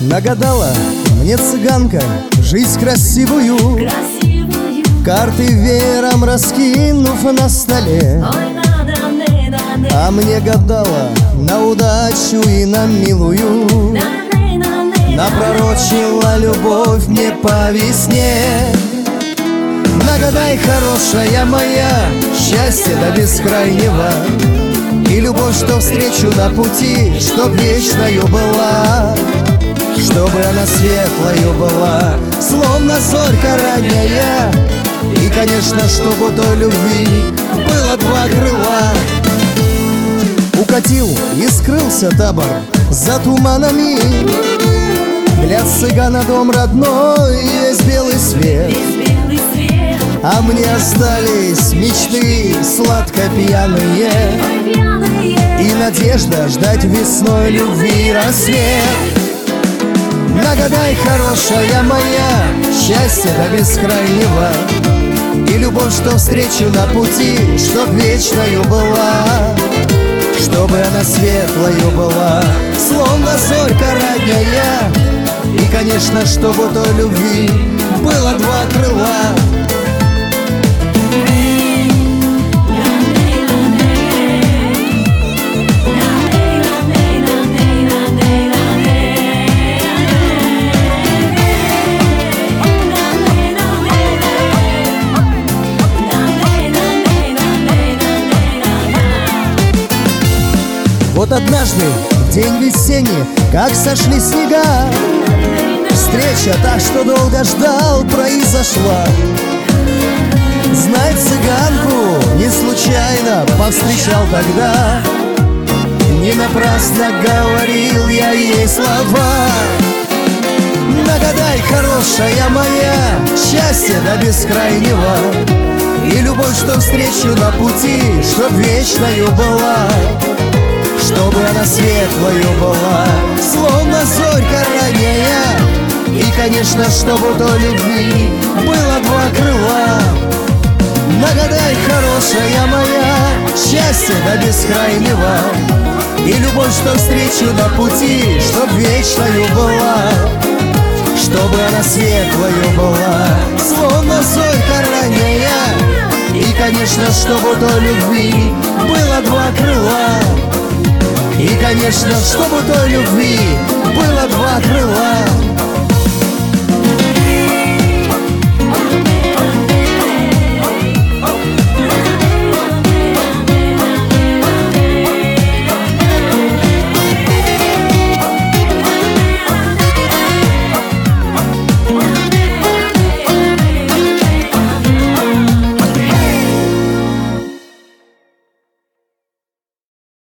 Нагадала мне цыганка жизнь красивую, карты веером раскинув на столе. А мне гадала на удачу и на милую, напророчила любовь мне по весне. Нагадай, хорошая моя, счастье до бескрайнего, и любовь, что встречу на пути, чтоб вечною была, чтобы она светлою была, словно зорька ранняя. И, конечно, чтоб у той любви было два крыла. Укатил и скрылся табор за туманами, для цыгана дом родной и весь белый свет. А мне остались мечты сладко пьяные и надежда ждать весной любви рассвет. Нагадай, хорошая моя, счастье до бескрайнего, и любовь, что встречу на пути, чтоб вечною была, чтобы она светлою была, словно зорька ранняя. И, конечно, чтоб у той любви было два крыла. Вот однажды, в день весенний, как сошли снега, встреча, та, что долго ждал, произошла. Знай, цыганку не случайно повстречал тогда, не напрасно говорил я ей слова. Нагадай, хорошая моя, счастье до бескрайнего, и любовь, что встречу на пути, чтоб вечною была, чтобы она светлою была, словно зорька ранняя. И, конечно, чтобы у той любви было два крыла. Нагадай, хорошая моя, счастье до бескрайнего, и любовь, что встречу на пути, чтоб вечною была, чтобы она светлою была, словно зорька ранняя. И, конечно, чтобы у той любви было два крыла. И, конечно, чтобы у той любви было два крыла.